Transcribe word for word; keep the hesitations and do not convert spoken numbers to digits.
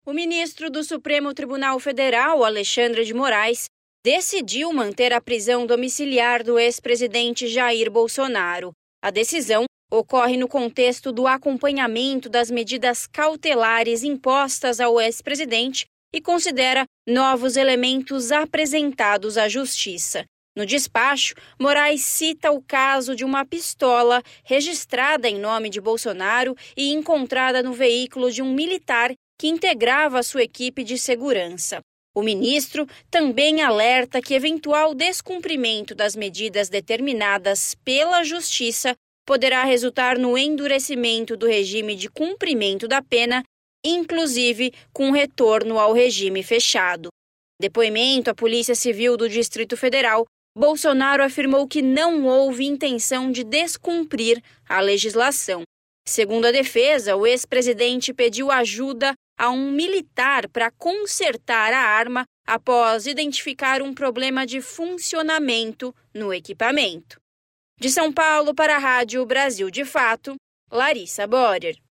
O ministro do Supremo Tribunal Federal, Alexandre de Moraes, decidiu manter a prisão domiciliar do ex-presidente Jair Bolsonaro. A decisão ocorre no contexto do acompanhamento das medidas cautelares impostas ao ex-presidente e considera novos elementos apresentados à Justiça. No despacho, Moraes cita o caso de uma pistola registrada em nome de Bolsonaro e encontrada no veículo de um militar que integrava a sua equipe de segurança. O ministro também alerta que eventual descumprimento das medidas determinadas pela Justiça poderá resultar no endurecimento do regime de cumprimento da pena, inclusive com retorno ao regime fechado. Depoimento à Polícia Civil do Distrito Federal, Bolsonaro afirmou que não houve intenção de descumprir a legislação. Segundo a defesa, o ex-presidente pediu ajuda a um militar para consertar a arma após identificar um problema de funcionamento no equipamento. De São Paulo para a Rádio Brasil de Fato, Larissa Borer.